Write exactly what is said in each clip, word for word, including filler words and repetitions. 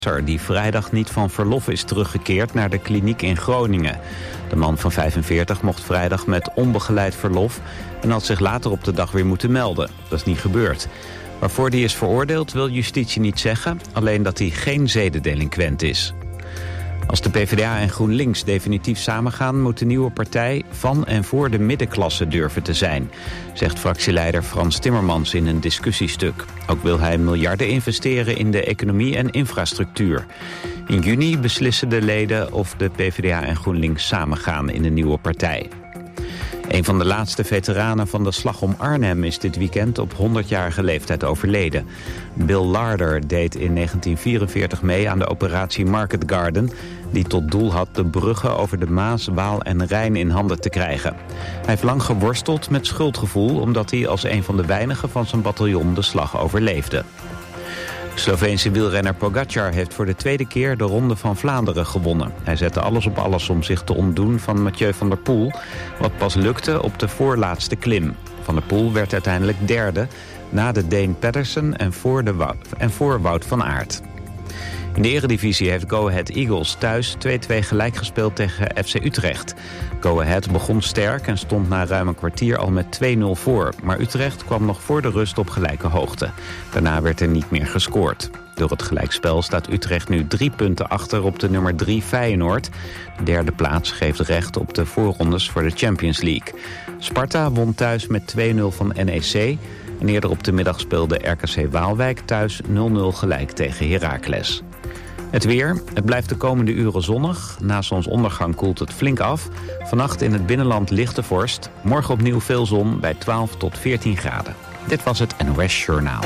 die vrijdag niet van verlof is teruggekeerd naar de kliniek in Groningen. De man van vijfenveertig mocht vrijdag met onbegeleid verlof en had zich later op de dag weer moeten melden. Dat is niet gebeurd. Waarvoor die is veroordeeld wil justitie niet zeggen, alleen dat hij geen zedendelinquent is. Als de PvdA en GroenLinks definitief samengaan, moet de nieuwe partij van en voor de middenklasse durven te zijn, zegt fractieleider Frans Timmermans in een discussiestuk. Ook wil hij miljarden investeren in de economie en infrastructuur. In juni beslissen de leden of de PvdA en GroenLinks samengaan in de nieuwe partij. Een van de laatste veteranen van de slag om Arnhem is dit weekend op honderdjarige leeftijd overleden. Bill Larder deed in negentien vierenveertig mee aan de operatie Market Garden, die tot doel had de bruggen over de Maas, Waal en Rijn in handen te krijgen. Hij heeft lang geworsteld met schuldgevoel, omdat hij als een van de weinigen van zijn bataljon de slag overleefde. Sloveense wielrenner Pogačar heeft voor de tweede keer de Ronde van Vlaanderen gewonnen. Hij zette alles op alles om zich te ontdoen van Mathieu van der Poel, wat pas lukte op de voorlaatste klim. Van der Poel werd uiteindelijk derde, na de Deen Pedersen en voor, de Wout, en voor Wout van Aert. In de Eredivisie heeft Go Ahead Eagles thuis twee-twee gelijk gespeeld tegen F C Utrecht. Go Ahead begon sterk en stond na ruim een kwartier al met twee nul voor. Maar Utrecht kwam nog voor de rust op gelijke hoogte. Daarna werd er niet meer gescoord. Door het gelijkspel staat Utrecht nu drie punten achter op de nummer drie Feyenoord. De derde plaats geeft recht op de voorrondes voor de Champions League. Sparta won thuis met twee nul van N E C. En eerder op de middag speelde R K C Waalwijk thuis nul nul gelijk tegen Heracles. Het weer. Het blijft de komende uren zonnig. Na zonsondergang koelt het flink af. Vannacht in het binnenland lichte vorst. Morgen opnieuw veel zon bij twaalf tot veertien graden. Dit was het N O S Journaal.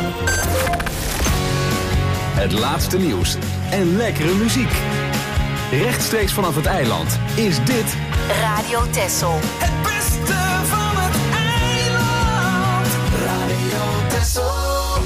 Het laatste nieuws en lekkere muziek. Rechtstreeks vanaf het eiland is dit Radio Texel. Het beste van het eiland. Radio Texel.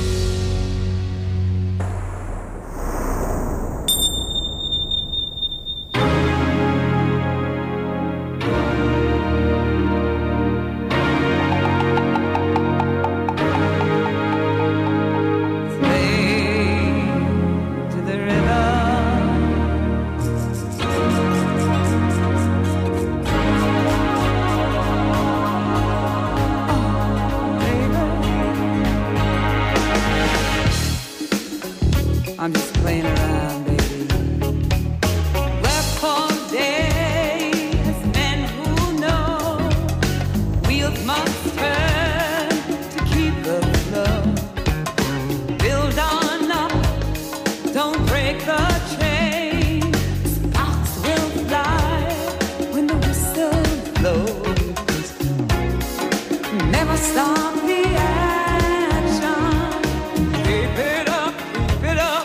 I'm just playing around, baby. Wherefore days, men who know wheels must turn to keep the flow. Build on up, don't break the chain. Sparks will fly when the whistle blows. Never stop the action. Keep it up, keep it up.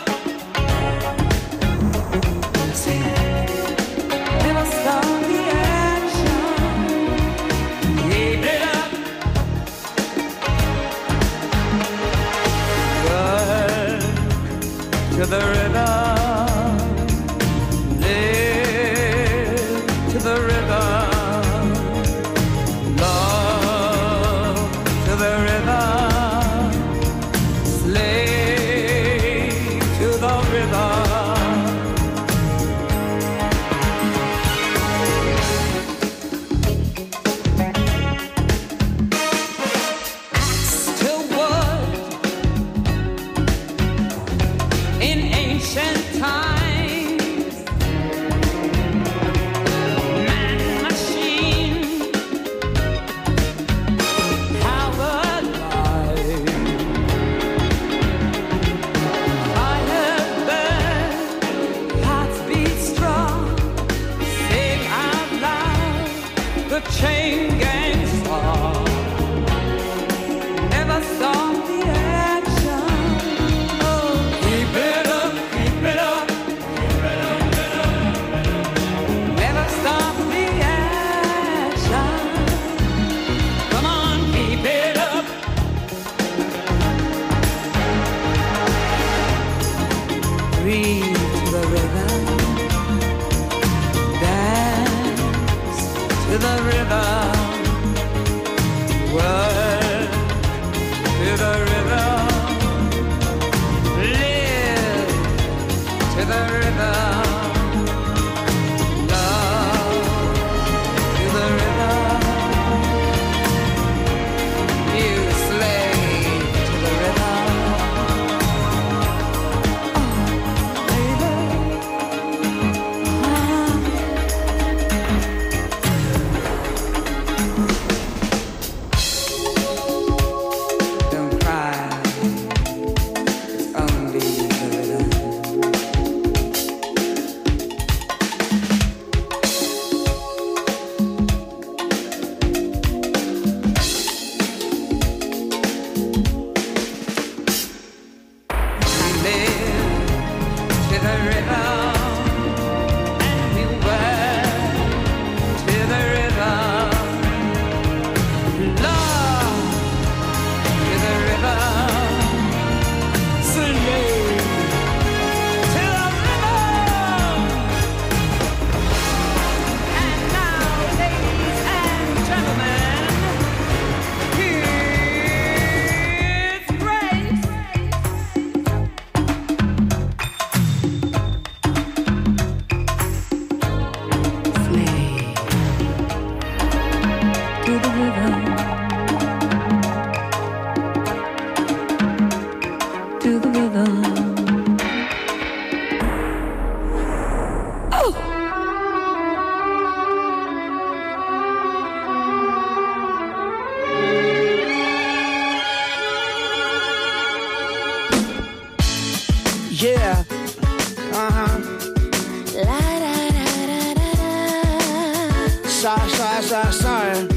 Never stop the action. Keep it up. Good to the rhythm. Live to the rhythm. Love to the rhythm. Slave to the rhythm. Axe to wood in ancient times. Man, machine, powered by fire burn, hearts beat strong, sing out loud the chain gang song. Never stop the action. Oh, keep it up, keep it up. Never stop the action. Come on, keep it up. Breathe to the rhythm. Dance to the rhythm. Work to the rhythm. Live to Yeah. Uh-huh. La da da da da da. Sorry, sorry, sorry, sorry.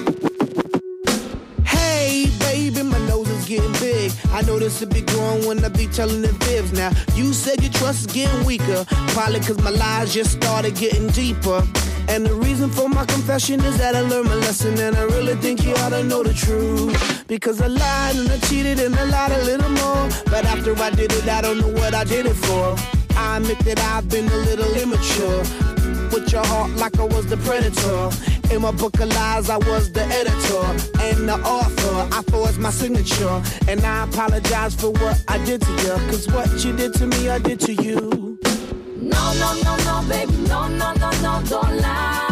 Hey, baby, my nose is getting big. I know this will be growing when I be telling the fibs. Now, you said your trust is getting weaker. Probably cause my lies just started getting deeper. And the reason for my confession is that I learned my lesson. And I really think you ought to know the truth. Because I lied and I cheated and I lied a little more. But after I did it, I don't know what I did it for. I admit that I've been a little immature. With your heart like I was the predator. In my book of lies, I was the editor and the author. I forged my signature. And I apologize for what I did to you. Cause what you did to me, I did to you. No, no, no, no, baby, no, no, no, no, don't lie.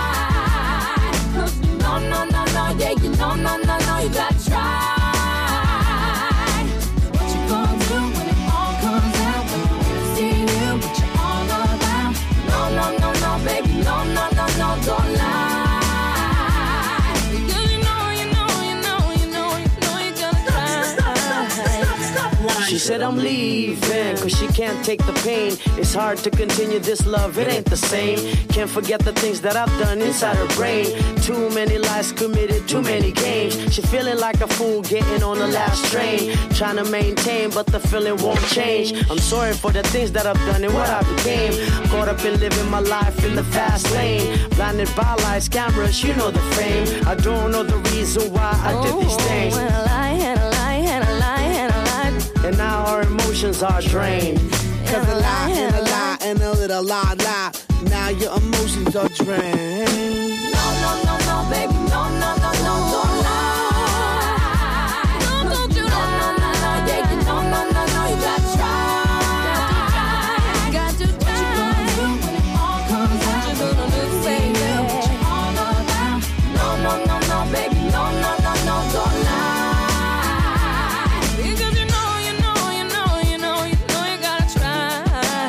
No, no, no, no, yeah, you know, no, no, no, you gotta try. What you gonna do when it all comes out? When you really see you, what you all about? No, no, no, no, baby, no, no, no, no, don't lie. Because you know, you know, you know, you know, you know you gotta try. Stop, stop, stop, stop, stop. She said I'm leaving, cause she can't take the pain. It's hard to continue this love, it ain't the same. Can't forget the things that I've done inside her brain. Too many lies committed, too many games. She feeling like a fool getting on the last train. Trying to maintain, but the feeling won't change. I'm sorry for the things that I've done and what I became. Caught up in living my life in the fast lane. Blinded by lights, cameras, you know the fame. I don't know the reason why I did these things. Oh, and a lie, and a lie, and a lie, and a lie. And now our emotions are drained. Cause a lie and a lie and a little lie lie. Now your emotions are drained. No, no, no, no, baby, no, no, no, no, don't lie. No, don't you lie. No, no, no, no, yeah, you know, no, no, no, you gotta try. Got to try. What you gonna do when it all comes out? What you gonna do, baby? What you all about? No, no, no, no, baby, no, no, no, no, don't lie. Because you know, you know, you know, you know, you know you gotta try.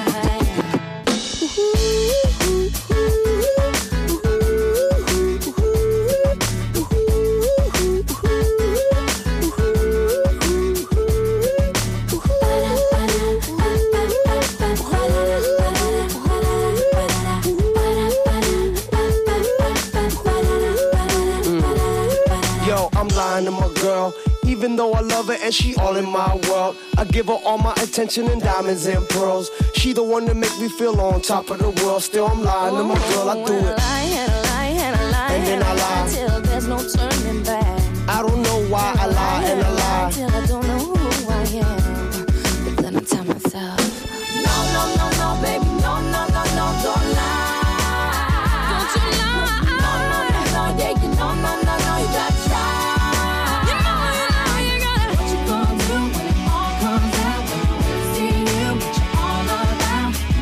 Yo, I'm lying to my girl. Even though I love her and she all in my world, I give her all my attention and diamonds and pearls. She the one that make me feel on top of the world. Still I'm lying to my girl, I do And a it. lie, and a lie, and a lie, And then and a I lie. lie till there's no turning back. I don't know why I lie and I lie. Till I don't know who I am. But then I tell myself, no, no, no, no, baby, no, no, no, no, don't lie. Don't you lie. No, no, no, no, yeah, you know, no, no, no, you gotta try. You know, you know, you gotta. What you gonna do when it all comes out? When you really see you, what you all about?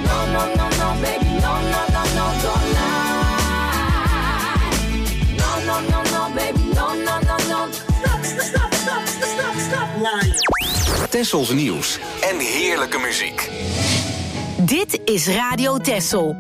Tessels nieuws en heerlijke muziek. Dit is Radio Tessel.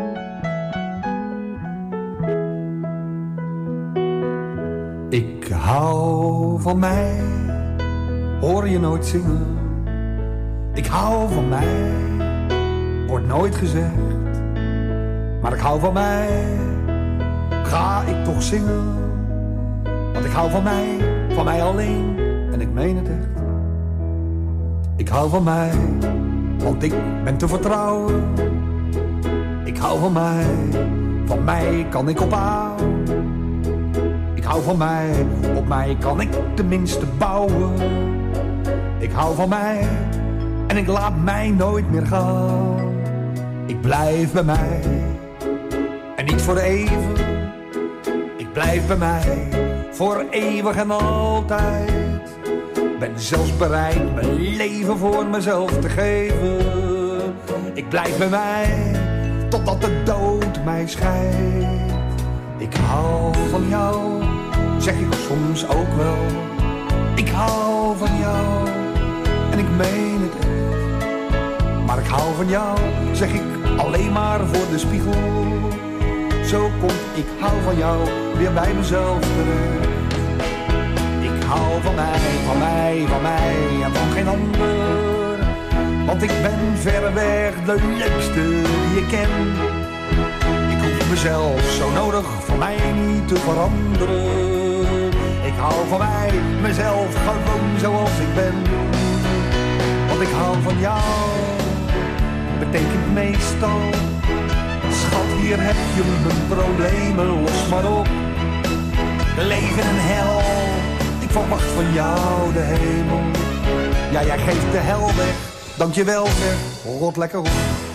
Ik hou van mij, hoor je nooit zingen. Ik hou van mij, wordt nooit gezegd. Maar ik hou van mij, ga ik toch zingen. Want ik hou van mij, van mij alleen. En ik meen het echt. Ik hou van mij, want ik ben te vertrouwen. Ik hou van mij, van mij kan ik op aan. Ik hou van mij, op mij kan ik tenminste bouwen. Ik hou van mij, en ik laat mij nooit meer gaan. Ik blijf bij mij, en niet voor even. Ik blijf bij mij, voor eeuwig en altijd. Ben zelfs bereid mijn leven voor mezelf te geven. Ik blijf bij mij, totdat de dood mij scheidt. Ik hou van jou, zeg ik soms ook wel. Ik hou van jou, en ik meen het echt. Maar ik hou van jou, zeg ik alleen maar voor de spiegel. Zo kom ik hou van jou weer bij mezelf terecht. Ik hou van mij, van mij, van mij en van geen ander. Want ik ben verreweg de leukste die ik ken. Ik hoef mezelf zo nodig voor mij niet te veranderen. Ik hou van mij, mezelf gewoon zoals ik ben. Want ik hou van jou, betekent meestal. Schat, hier heb je mijn problemen, los maar op. Leven en hel, ik verwacht van jou de hemel. Ja, jij geeft de hel weg, dankjewel zeg, rot lekker op.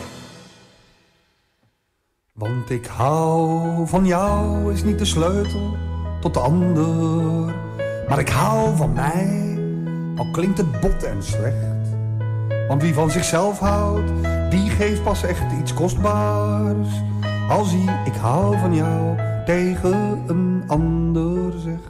Want ik hou van jou is niet de sleutel tot de ander. Maar ik hou van mij, al klinkt het bot en slecht. Want wie van zichzelf houdt, die geeft pas echt iets kostbaars. Als hij ik hou van jou tegen een ander zegt.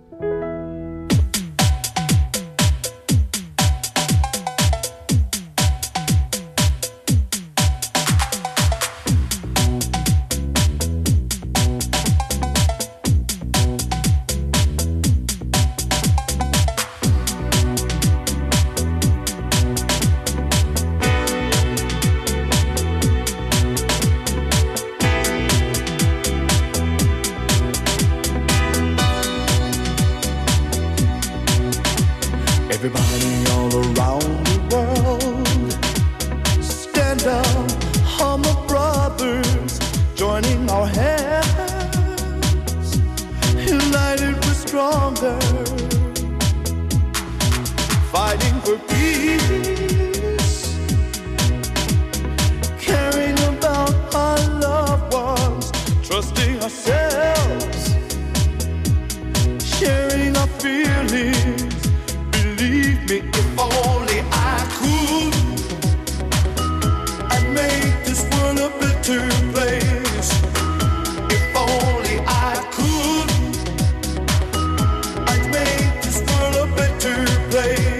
Everybody all around the world, stand up, humble brothers, joining our hands, united we're stronger, fighting for peace, caring about our loved ones, trusting ourselves, sharing our feelings. Believe me, if only I could, I'd make this world a better place. If only I could, I'd make this world a better place.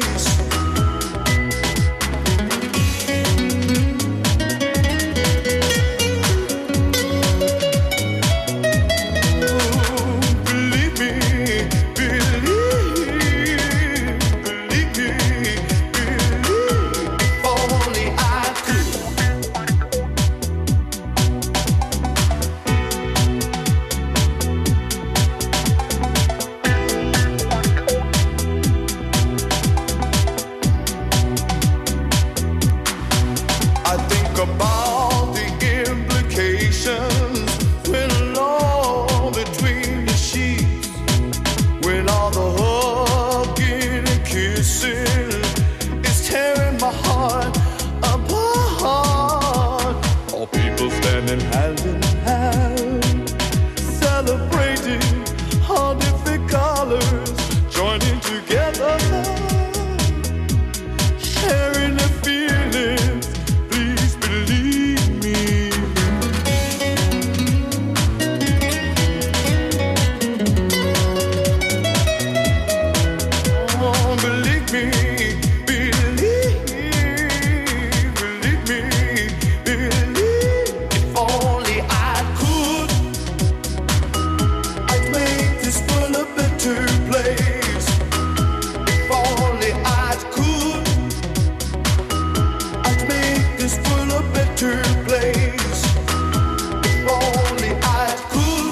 Believe me, believe bitter place. If only I could.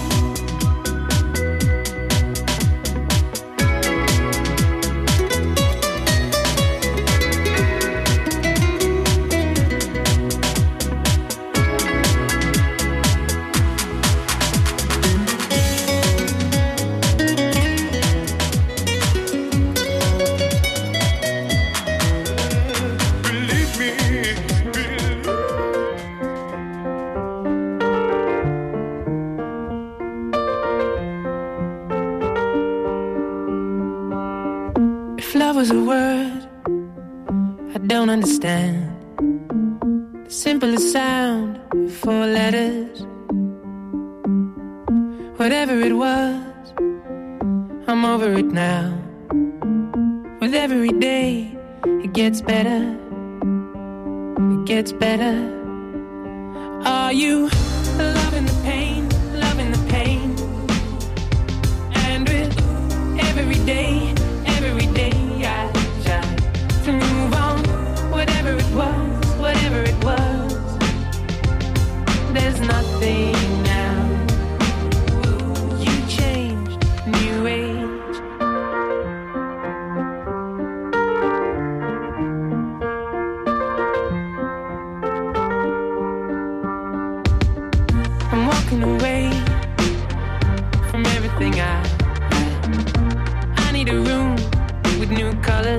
Was a word I don't understand. The simplest sound, four letters. Whatever it was, I'm over it now. With every day, it gets better. It gets better. Are you loving the pain, loving the pain? And with every day, every day to move on, whatever it was, whatever it was. There's nothing now. You changed, new age. I'm walking away from everything I had. I need a room with new colors.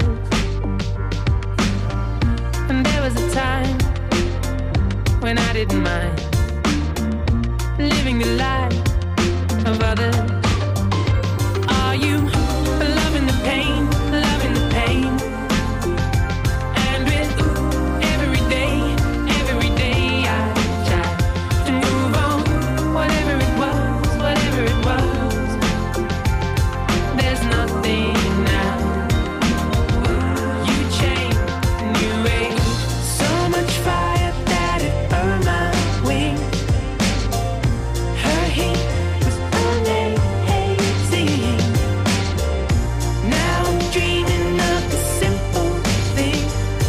And there was a time when I didn't mind living the life of others. Are you loving the pain, loving the pain? And with every day, every day I try to move on, whatever it was, whatever it was. There's nothing now. You changed, new age. So much fire that it burned my wings. Her heat was amazing. Now I'm dreaming of the simple thing.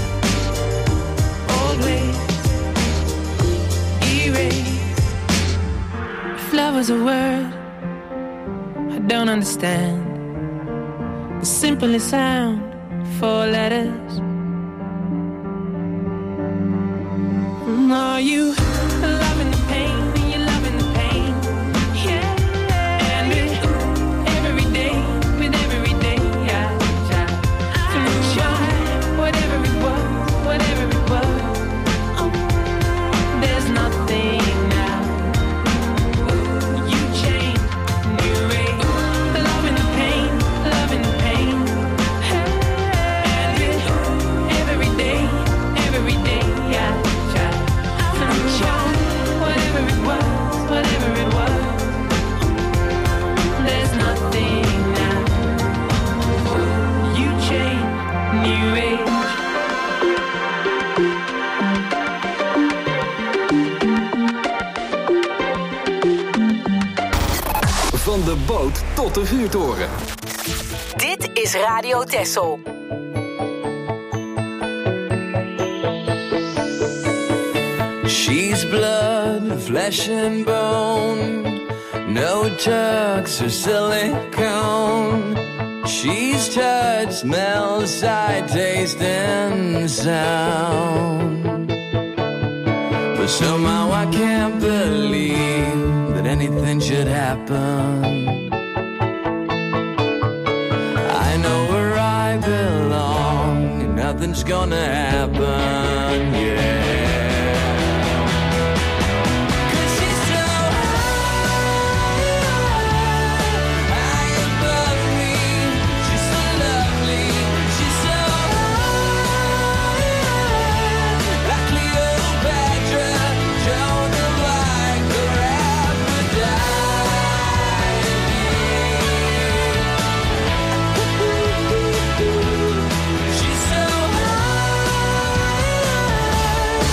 Old ways erased. If love was a word I don't understand, the simplest sound, four letters. Are you loving the pain? Are you loving the pain? Yeah. And with every day, with every day, I try to move on, whatever it was, whatever it was. Oh, there's nothing now. You changed, new age, loving the pain, loving the pain. And with every day, every day, I try. Whatever it was, whatever it was, there's nothing now. You changed, new age. Van de boot tot de vuurtoren. Dit is Radio Texel. She's blood, flesh and bone, no drugs or silicone. She's touch, smell, sight, taste, and sound. But somehow I can't believe that anything should happen. I know where I belong, and nothing's gonna happen, yeah. She's so high.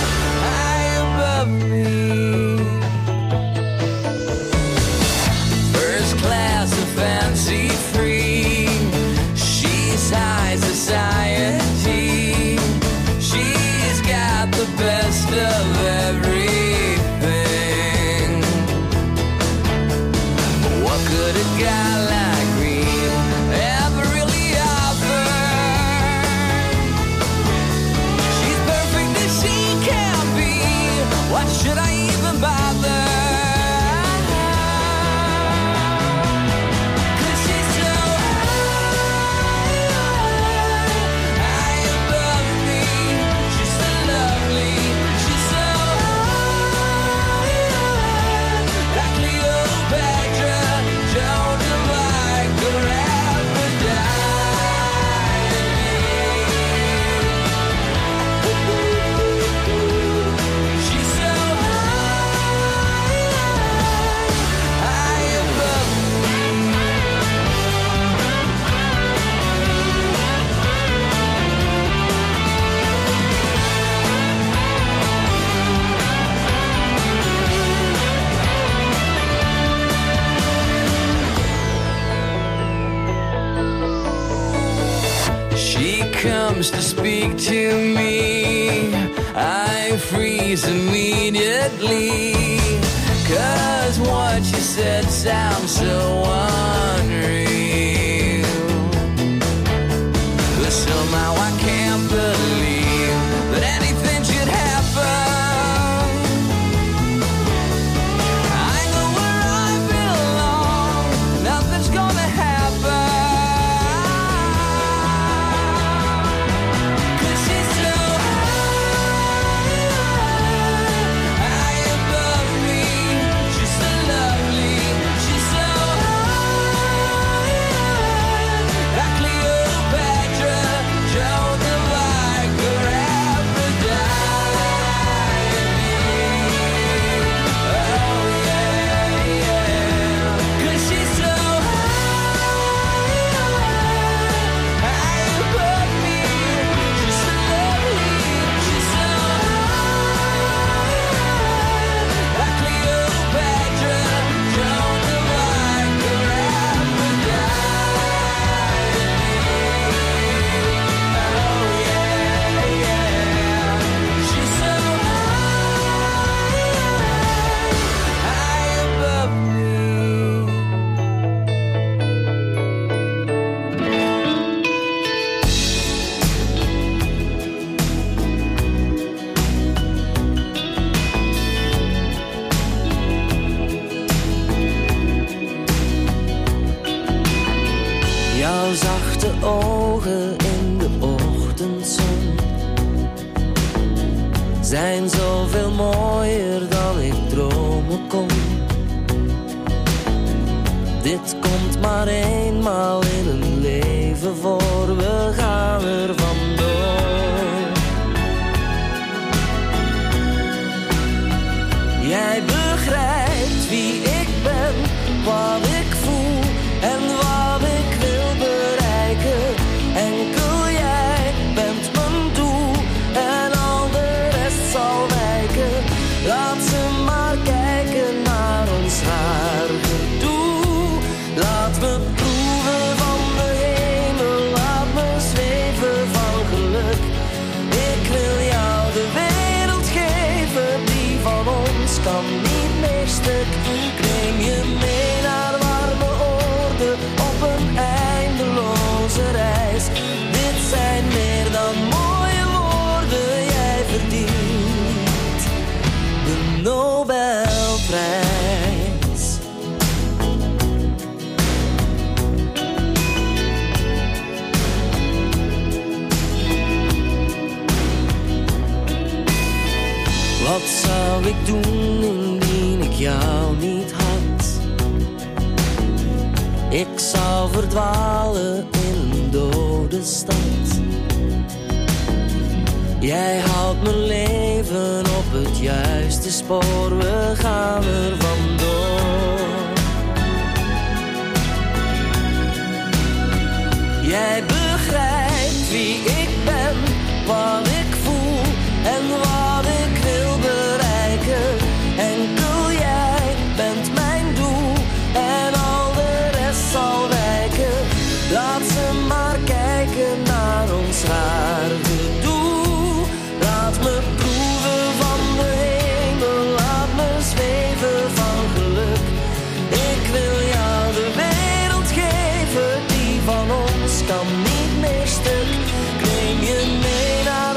should I even bother? Cause she's so high, high above me. She's so lovely, she's so high, like Cleopatra, Joan of Arc, or Aphrodite. She's so high, high above me. She comes to speak to me, I freeze immediately, cause what she said sounds so unreal. But somehow I can't believe that anything should happen. I know where I belong, nothing's gonna happen. Cause she's so high, high above me. She's so lovely, she's so high, like Cleopatra, Joan of Arc, or Aphrodite. Oh yeah, yeah. Cause she's so high, high above me. She's so lovely, she's so high, like Cleopatra, Joan of Arc, or Aphrodite. Oh yeah, yeah. She's so high, high above me. Jouw zachte ogen in de ochtendzon zijn zoveel mooier dan ik dromen kon. Dit komt maar eenmaal in een leven voor, we gaan er vandoor. Jij begrijpt wie ik ben, wat ik voel en wat ik wil bereiken. Enkel jij bent mijn doel en al de rest zal wijken. Laat ze maar kijken naar ons haar gedoe. Laat me proeven van de hemel, laat me zweven van geluk. Ik wil jou de wereld geven, die van ons kan niet meer stuk. Ik neem je mee naar warme oorden op een eindeloze reis. Dit zijn meer dan mooie woorden, jij verdient de Nobelprijs. Wat zou ik doen indien ik jou niet had? Ik zou verdwalen in een dode stad. Jij houdt mijn leven op het juiste spoor, we gaan er vandoor. Jij begrijpt wie ik ben, wat ik voel en wat ik wil bereiken. Enkel jij bent mijn doel en al de rest zal wijken. Laat ze maar kijken naar ons haar gedoe. Laat me proeven van de hemel, laat me zweven van geluk. Ik wil jou de wereld geven, die van ons kan niet meer stuk. Ik neem je mee naar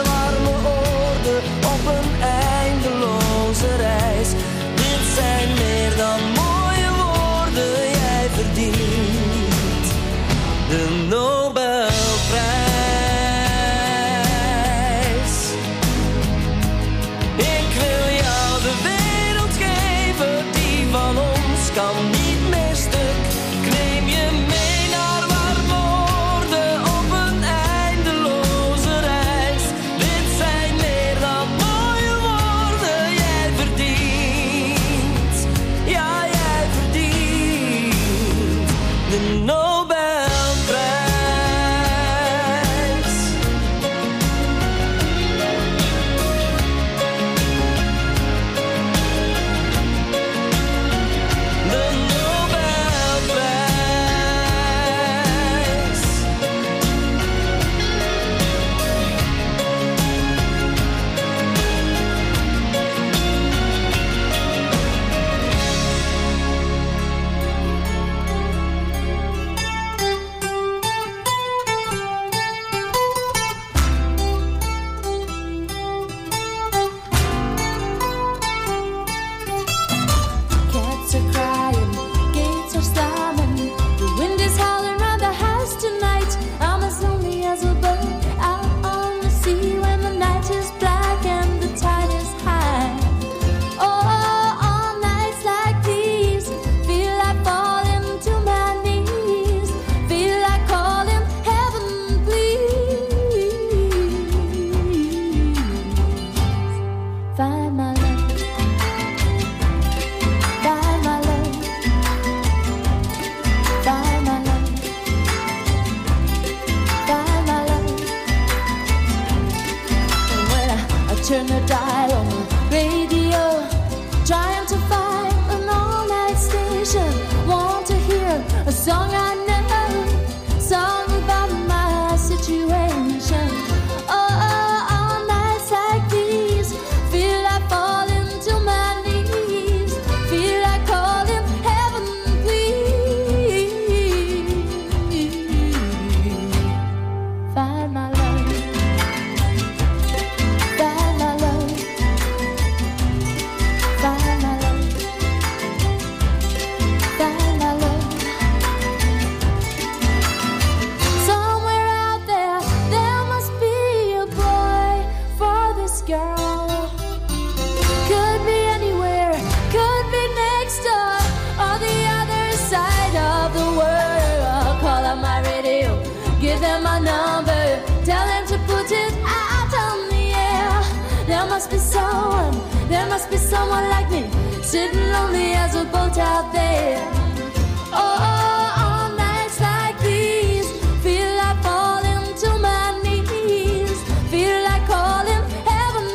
must be someone like me, sitting lonely as a boat out there. Oh, on nights like these, feel like falling to my knees, feel like calling heaven,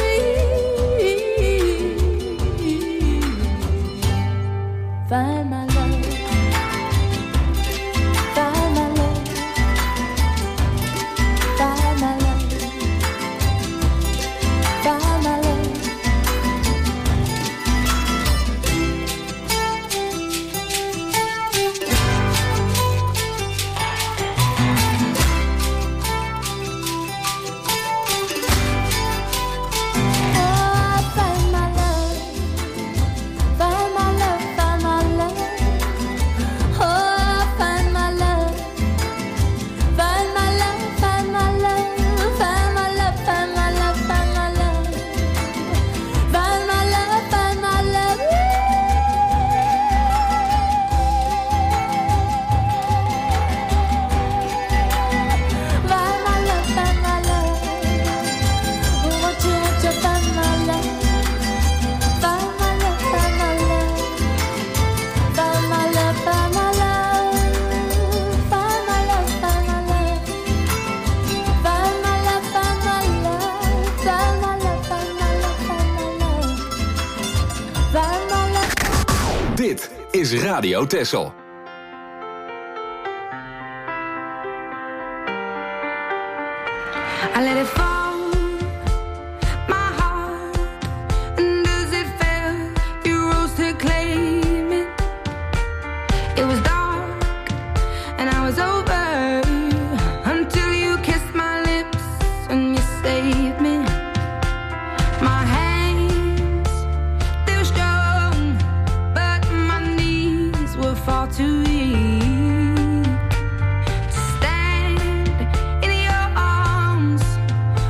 please. Find my love, find my love, find my love, find my love. Dit is Radio Texel. I let it fall, my heart, and as it fell, you rose to claim it. It was dark, and I was over, until you kissed my lips, and you saved me. My hands, they were strong, but my knees were far too weak. To stand in your arms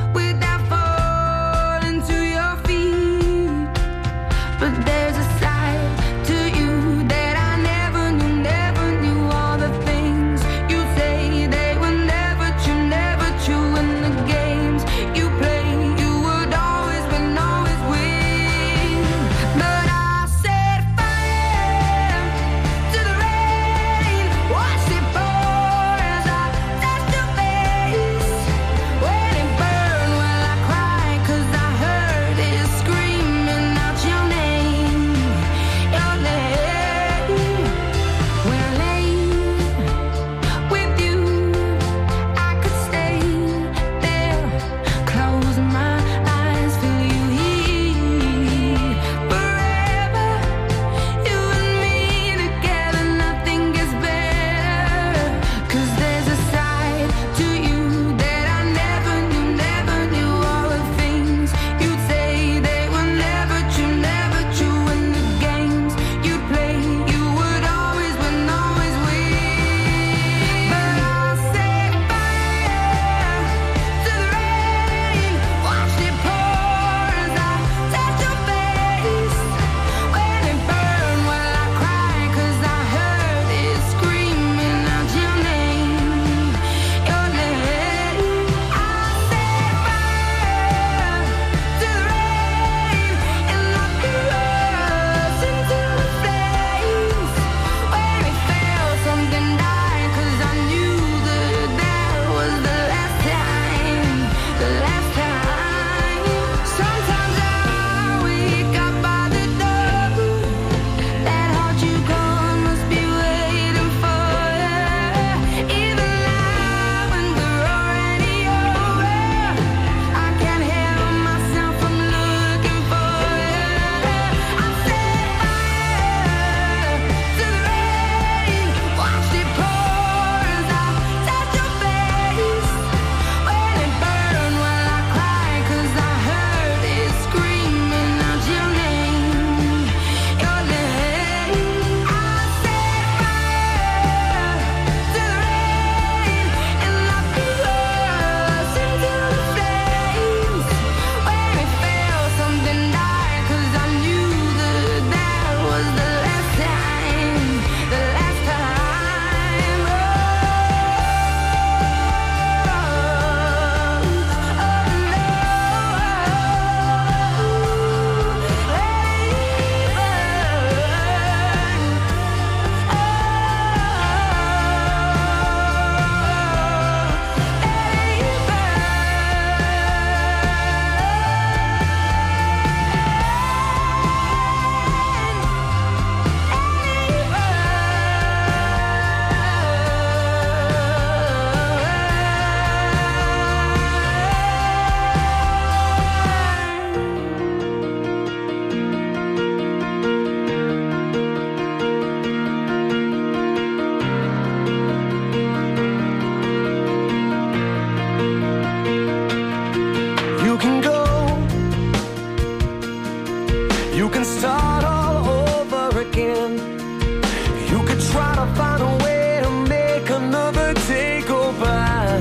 and start all over again. You could try to find a way to make another day go by.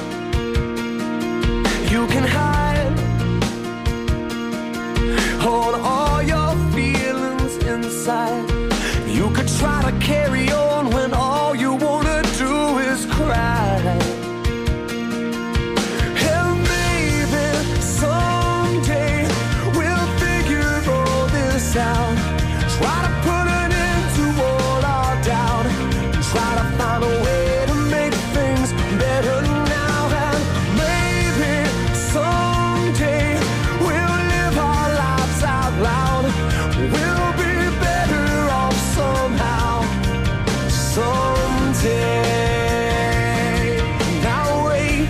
You can hide, hold all your feelings inside. You could try to carry on when all you wanna do is cry. And maybe someday we'll figure all this out. Try to put an end to all our doubt. Try to find a way to make things better now. And maybe someday we'll live our lives out loud. We'll be better off somehow. Someday. Now wait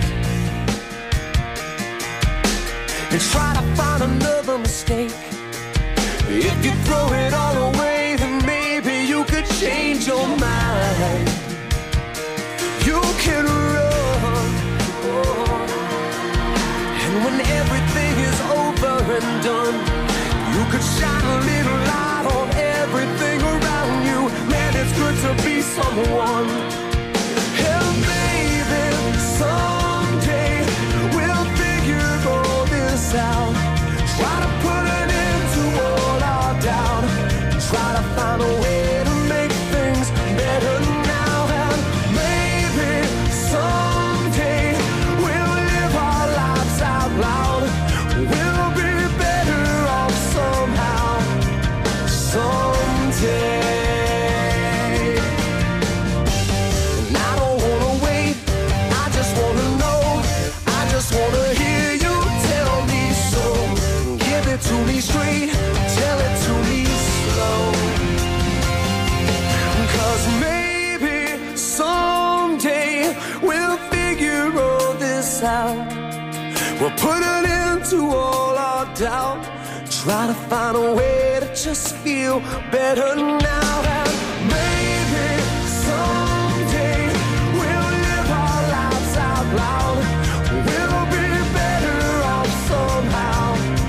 and try to find another mistake. If you throw it all away, then maybe you could change your mind. You can run, oh. And when everything is over and done, you could shine a little light on everything around you. Man, it's good to be someone. And maybe someday we'll figure all this out. Try to put an end to all our doubt. Try to find a way to make things better now. And maybe someday we'll live our lives out loud. We'll be better off somehow. Someday. And I don't wanna wait, I just wanna know. I just wanna hear you tell me so. Give it to me straight, tell it to me slow. 'Cause maybe someday we'll figure all this out. We'll put an end to all our doubt. Try to find a way to just feel better now. And maybe someday we'll live our lives out loud. We'll be better off somehow.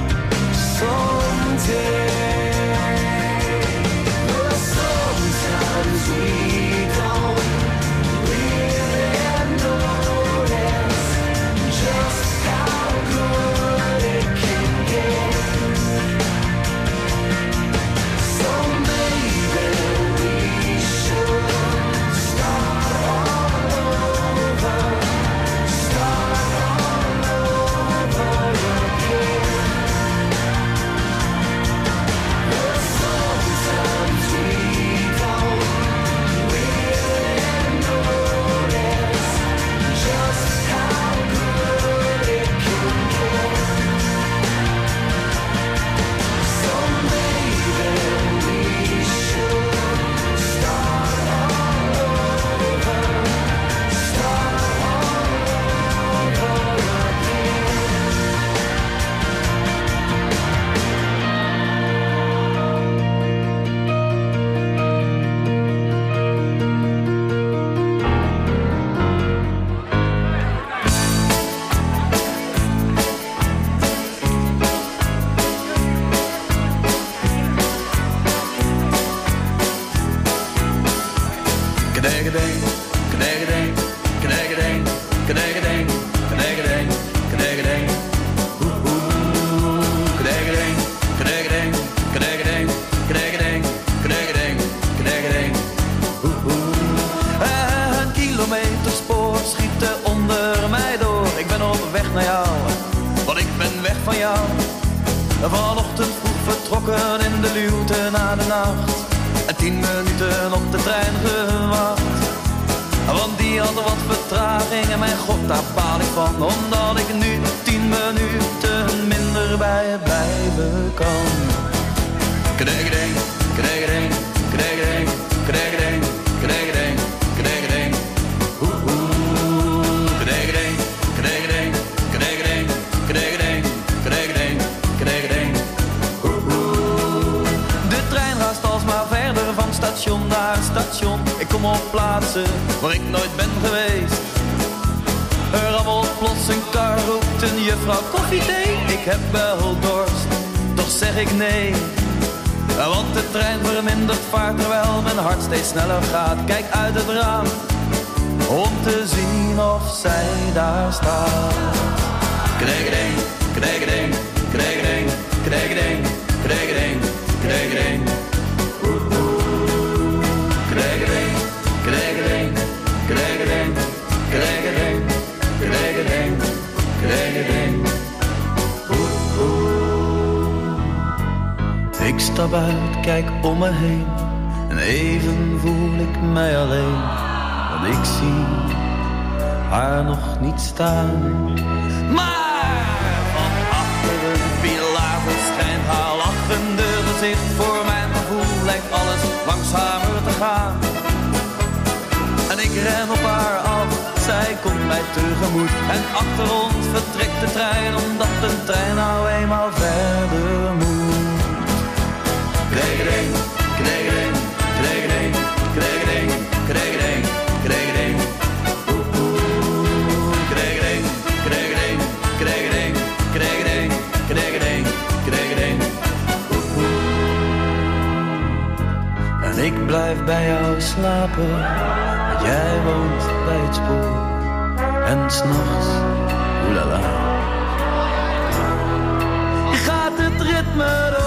Someday. Well, sometimes we don't really notice just how good it can get. So maybe we should start all over, start all over again. But sometimes we don't really notice just how good it can get. So maybe we should start all over, start all over again. Knegadeng, knegadeng, knegadeng, knegadeng, knegadeng, knegadeng. Oeh, oeh. Knegadeng, knegadeng, knegadeng, knegadeng, knegadeng, knegadeng. Oeh, oeh. Een kilometerspoor schiet er onder mij door. Ik ben op weg naar jou, want ik ben weg van jou. Vanochtend vroeg vertrokken in de luwte na de nacht. En tien minuten op de trein gewacht. Want die had wat vertraging en mijn god, daar baal ik van. Omdat ik nu tien minuten minder bij je blijven kan. Knegadeng, knegadeng, knegadeng, knegadeng, knegadeng, knegadeng. Oeh, oeh. Knegadeng, knegadeng, knegadeng, knegadeng, knegadeng, knegadeng. Oeh, oeh. De trein raast alsmaar verder van station naar station. Ik kom op plaatsen waar ik nooit ben geweest. Er rammelt plots een kar, roept een juffrouw koffie, thee. Ik heb wel dorst, toch zeg ik nee. Want de trein vermindert vaart terwijl mijn hart steeds sneller gaat. Kijk uit het raam om te zien of zij daar staat. Kregeding, kregeding, kregeding, kregeding, kregeding, kregeding. Kregeding, kregeding, kregeding, kregeding, kregeding, kregeding. Ik stap uit, kijk om me heen en even voel ik mij alleen. Want ik zie haar nog niet staan. Maar van achter een pilaar verschijnt haar lachende gezicht. Voor mijn gevoel lijkt alles langzamer te gaan. En ik ren op haar af, zij komt mij tegemoet. En achter ons vertrekt de trein, omdat de trein nou eenmaal verder moet. Kregeding, kregeding, kregeding, kregeding, kregeding, kregeding. Oeh, oeh, kregeding, kregeding, kregeding, kregeding, kregeding, kregeding. Oeh, oeh. En ik blijf bij jou slapen, want jij woont bij het spoor. En 's nachts, oelala, gaat het ritme door.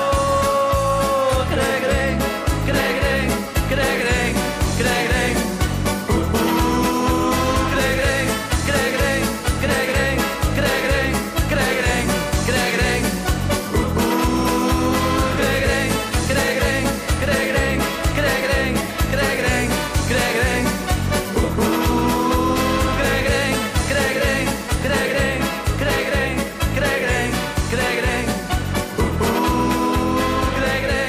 Kregeding, kregeding, kregeding, kregeding. Oeh, oeh, kregeding, kregeding, kregeding, kregeding, kregeding, kregeding. Oeh, oeh, kregeding, kregeding, kregeding, kregeding, kregeding, kregeding. Oeh, oeh, kregeding, kregeding, kregeding, kregeding, kregeding, kregeding. Oeh, oeh, kregeding.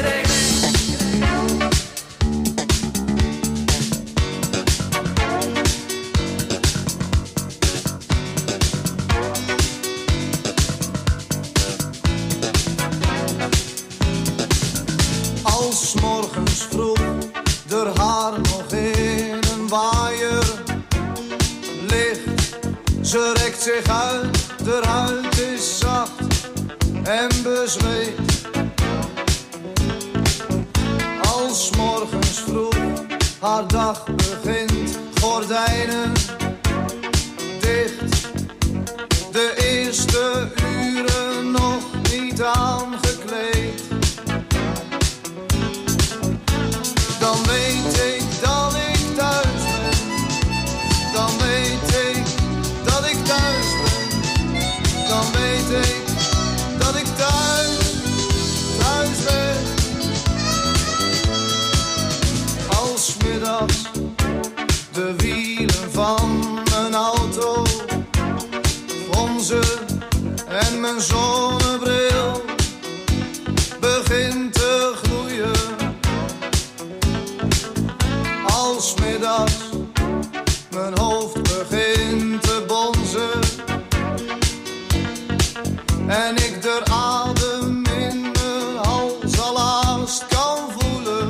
Als 's morgens vroeg der haar nog in een waaier ligt, ze rekt zich uit, der huid is zacht en bezweet. Als 's morgens vroeg haar dag begint, gordijnen dicht, de eerste uren nog niet aangekleed. Dan weet ik dat ik thuis ben, dan weet ik dat ik thuis ben, dan weet ik dat ik thuis, thuis ben. Als 's middags de wielen van mijn auto fronsen en mijn zonnebril begint te gloeien. Als 's middags mijn hoofd begint te bonzen en ik de adem in mijn hals al haast kan voelen,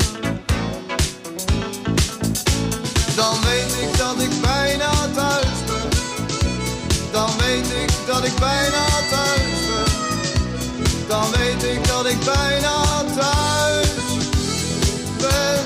dan weet ik dat ik bijna thuis ben, dan weet ik dat ik bijna thuis ben, dan weet ik dat ik bijna thuis ben.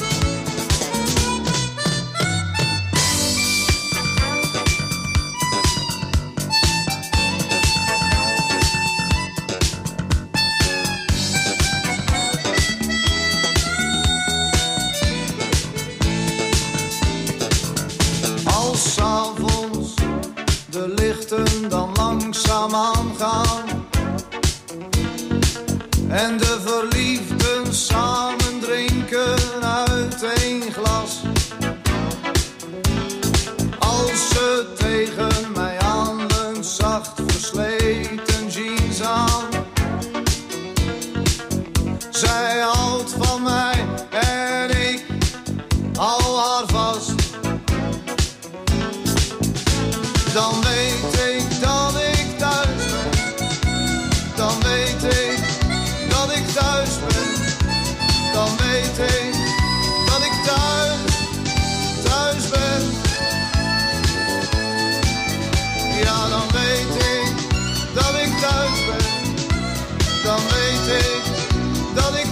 Als 's avonds de lichten dan langzaam aangaan en de verliefden samen drinken uit één glas. Als ze tegen mij aanleunt, zacht versleten jeans aan. Zij houdt van mij en ik hou haar vast. Dan weet ik dat ik thuis ben, dan weet ik dat ik thuis ben, dan weet ik dat ik thuis, thuis ben. Ja, dan weet ik dat ik thuis ben, dan weet ik dat ik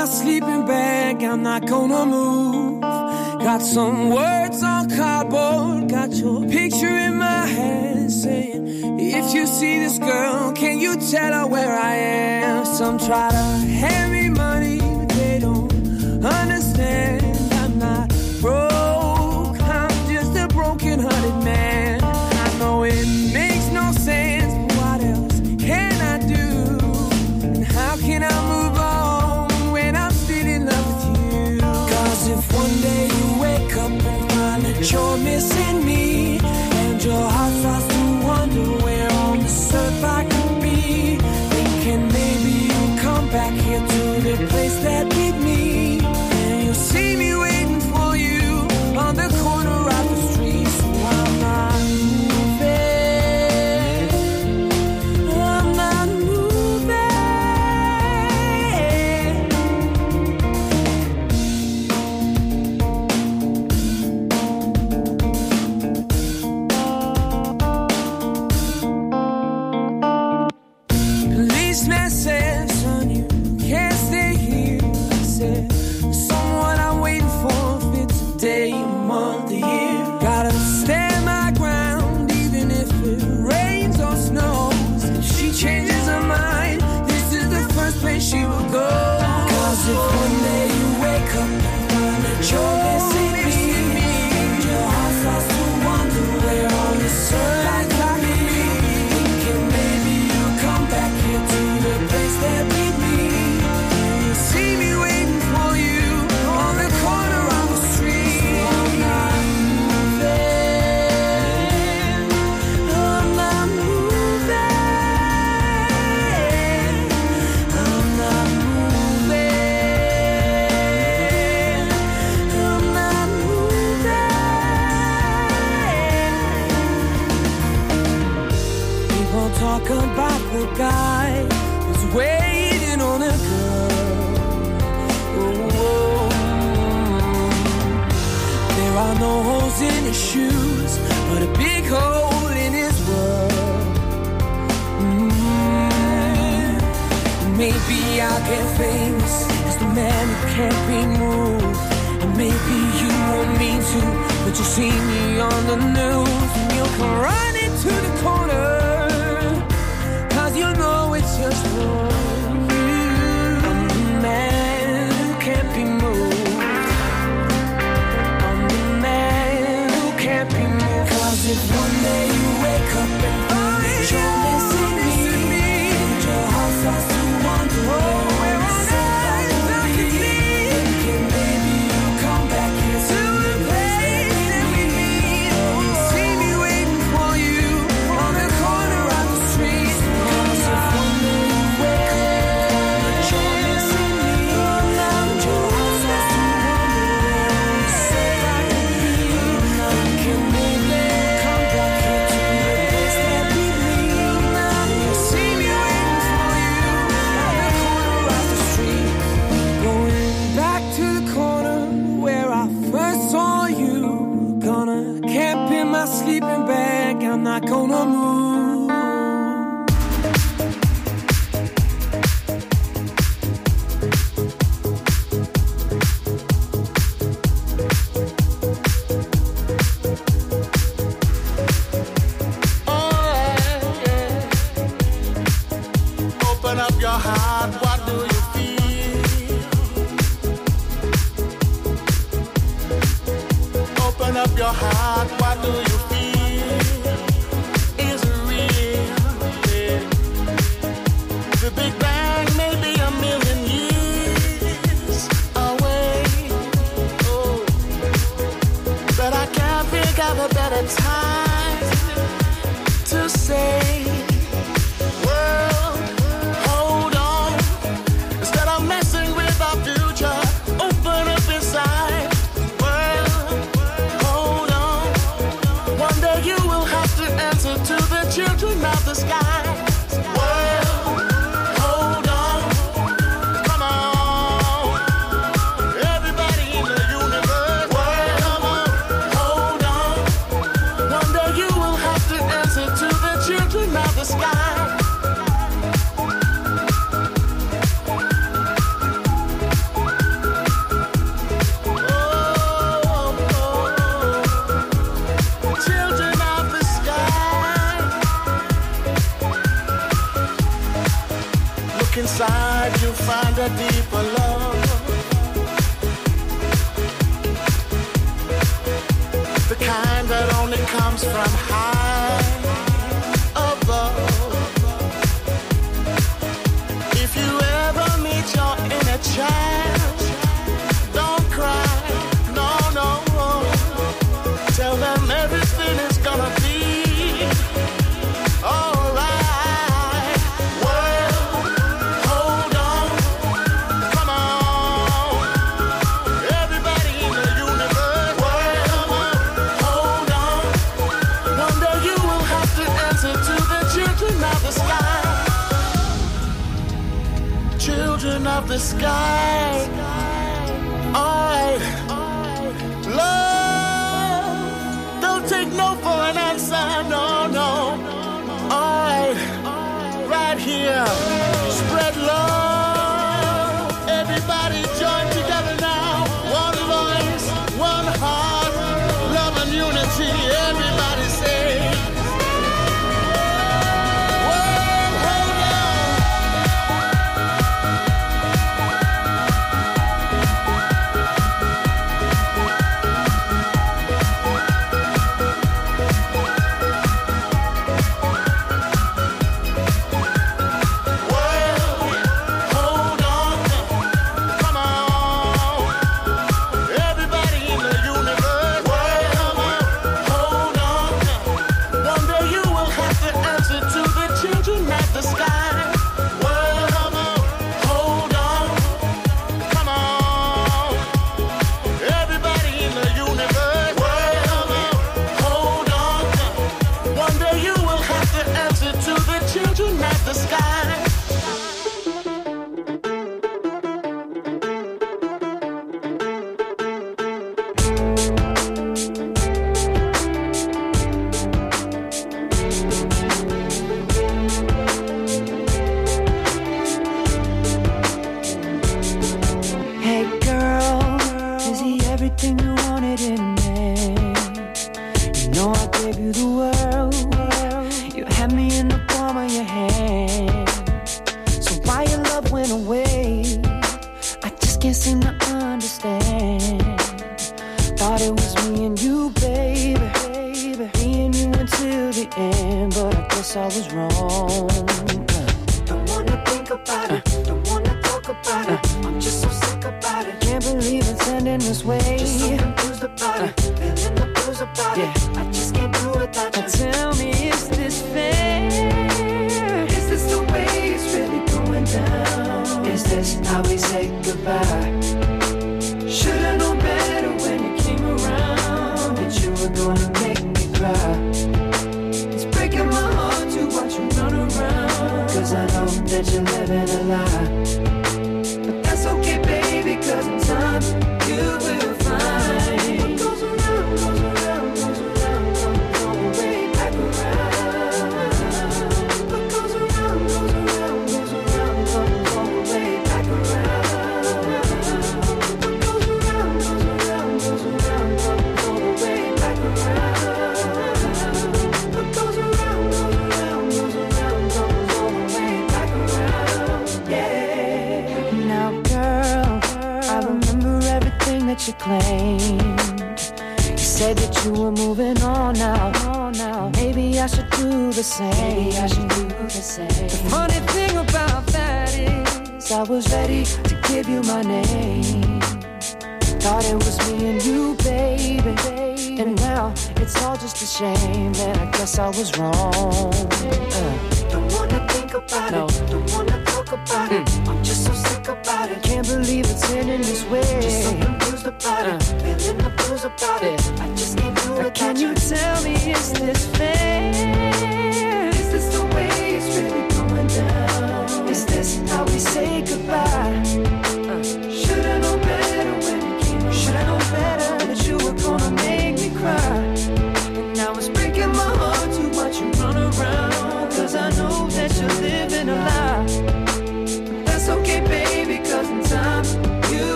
my sleeping bag, I'm not gonna move. Got some words on cardboard, got your picture in my hand, saying, if you see this girl, can you tell her where I am? Some try to hand me money, but they don't understand. I'm not broke, I'm just a broken-hearted man. I know it makes no sense, but what else can I do? And how can I move on when I'm still in love with you? Cause if one day you wake up and find that you're missing me, and your heart starts to wonder where on this earth I could be, thinking maybe you'll come back here to the place that beat me, and you'll see me waiting for you on the corner of the street. So I'm not moving, I'm not moving. Policeman said, son, you can't stay here. I said, there's someone I'm waiting for, if it's a day, a month, a year. Gotta stand my ground, even if it rains or snows. If she changes her mind, this is the first place she will go. Cause if one day you wake up and find that you're missing me, and your heart starts to wonder where on this earth I could be, thinking maybe you'll come back here to the place that beat me, and you'll see me waiting for you on the corner of the street. So I'm not moving, I'm not moving, I'm not moving, I'm not moving. People talk about the guy who's waiting on a girl. Oh, there are no holes in his shoes, but a big hole in his world. Mm. Maybe I'll get famous as the man who can't be moved, and maybe you won't mean to, but you'll see me on the news, and you'll come running to the corner, cause you know it's just for you. I'm the man who can't be moved, I'm the man who can't be moved. Cause if one day you wake up and find that you're missing me, and your heart starts to wonder where on earth I could be, thinking maybe you'll come back here to the place that we meet, you'll see me waiting for you on the corner of the street. Cause if one day you wake up and you're missing me, and your heart starts to wonder where on this earth I could be, thinking maybe you'll come back here to the place that beat me, you'll see me waiting for you on the corner of the street. Going back to the corner where I first saw you. Gonna camp in my sleeping bag, I'm not gonna move. Open up your heart, what do you feel? Open up your heart, what do you feel? Is it real? Yeah. The Big Bang may be a million years away. Oh, but I can't think of a better time to say, world, hold on. Instead of messing with our future, open up inside. World, hold on. a deeper love. The kind that only comes from high above. If you ever meet your inner child, don't cry, no, no. Tell them everything is gonna be alright. World, hold on, come on. Everybody in the universe, world, hold on. One day you will have to answer to the children of the sky. Children of the sky. Alright. Love. Don't take no for an answer. No, no. Alright. Right here. Spread love. Everybody join together now. One voice, one heart. Love and unity. Everybody say.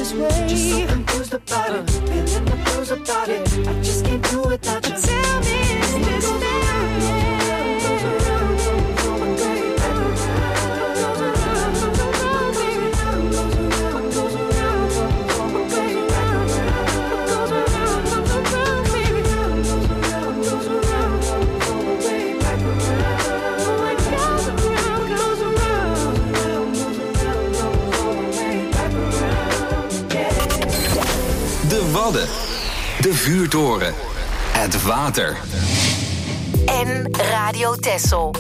this way. Just so confused about it, feeling the blues about it. I just can't do without you. Tell me, is this Wadden, de vuurtoren, het water. En Radio Texel.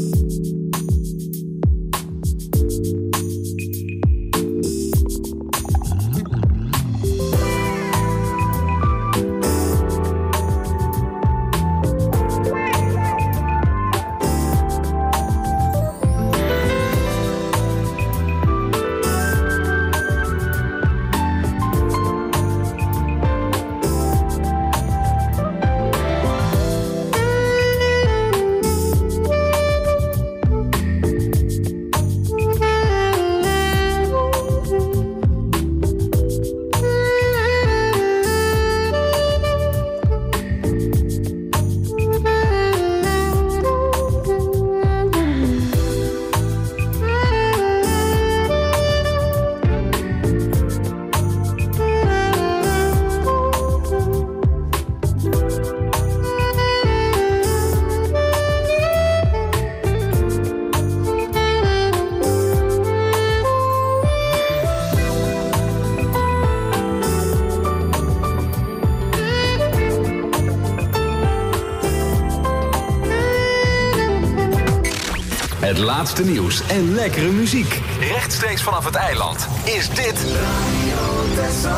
Het laatste nieuws en lekkere muziek. Rechtstreeks vanaf het eiland is dit Radio Texel.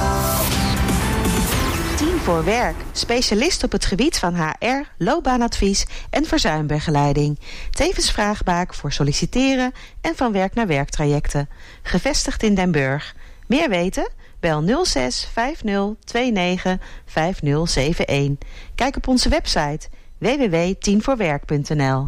Tien voor Werk. Specialist op het gebied van H R, loopbaanadvies en verzuimbegeleiding. Tevens vraagbaak voor solliciteren en van werk naar werktrajecten. Gevestigd in Den Burg. Meer weten? Bel nul zes vijf nul twee negen vijf nul zeven een. Kijk op onze website w w w punt tien voor werk punt n l.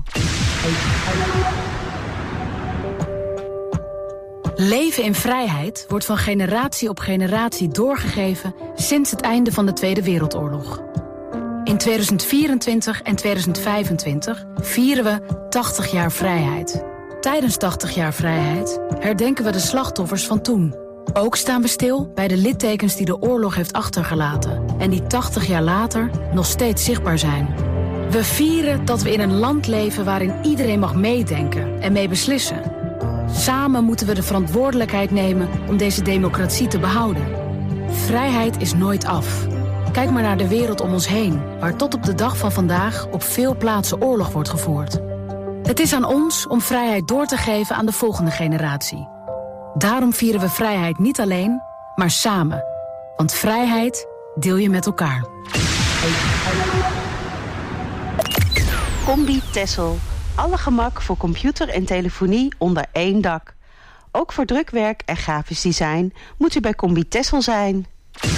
Leven in vrijheid wordt van generatie op generatie doorgegeven sinds het einde van de Tweede Wereldoorlog. In tweeduizend vierentwintig en tweeduizend vijfentwintig vieren we tachtig jaar vrijheid. Tijdens tachtig jaar vrijheid herdenken we de slachtoffers van toen. Ook staan we stil bij de littekens die de oorlog heeft achtergelaten en die tachtig jaar later nog steeds zichtbaar zijn. We vieren dat we in een land leven waarin iedereen mag meedenken en mee beslissen. Samen moeten we de verantwoordelijkheid nemen om deze democratie te behouden. Vrijheid is nooit af. Kijk maar naar de wereld om ons heen, waar tot op de dag van vandaag op veel plaatsen oorlog wordt gevoerd. Het is aan ons om vrijheid door te geven aan de volgende generatie. Daarom vieren we vrijheid niet alleen, maar samen. Want vrijheid deel je met elkaar. Combi Texel. Alle gemak voor computer en telefonie onder één dak. Ook voor drukwerk en grafisch design moet u bij Combi Texel zijn.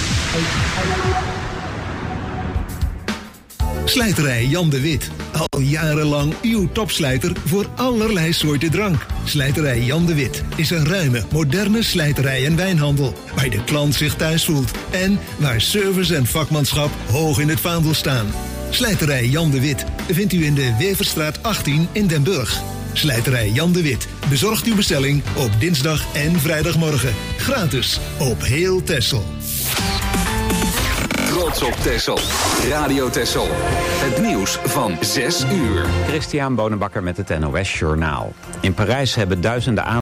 Slijterij Jan de Wit. Al jarenlang uw topslijter voor allerlei soorten drank. Slijterij Jan de Wit is een ruime, moderne slijterij en wijnhandel, waar de klant zich thuis voelt en waar service en vakmanschap hoog in het vaandel staan. Slijterij Jan de Wit vindt u in de Weverstraat achttien in Den Burg. Slijterij Jan de Wit bezorgt uw bestelling op dinsdag en vrijdagmorgen. Gratis op heel Texel. Trots op Texel. Radio Texel. Het nieuws van zes uur. Christian Bonenbakker met het N O S Journaal. In Parijs hebben duizenden